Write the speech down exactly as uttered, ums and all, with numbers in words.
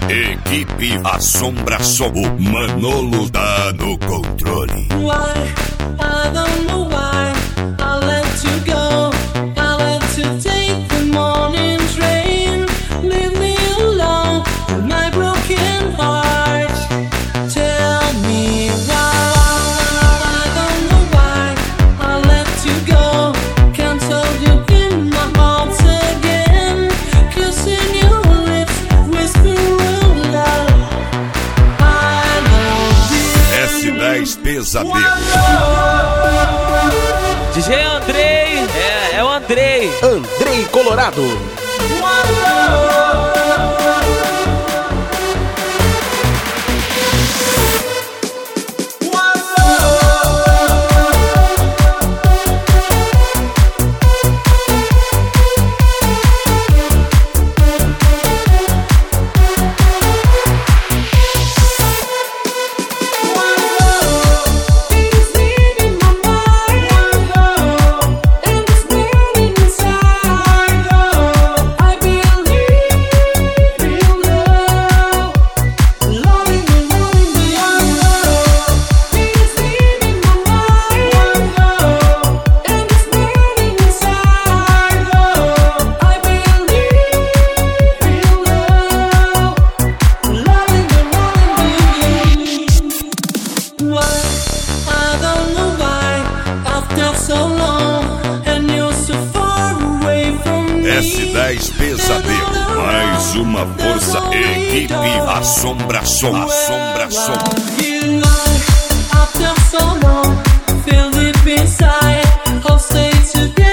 Equipe Assombração, o Manolo tá no controle. Why? I don't know why I let you go. I let you take the morning train. Leave me alone with my broken heart. Tell me why. I don't know why I let you go. Can't hold you in my arms again. Kissing your lips, whispering love. I love you. S dez Pesadelo. D J Andrei, é, é o Andrei. Andrei Colorado. S dez Pesadelo, mais uma força. Equipe Assombração, Assombração. After so long, feel deep inside, I'll stay together.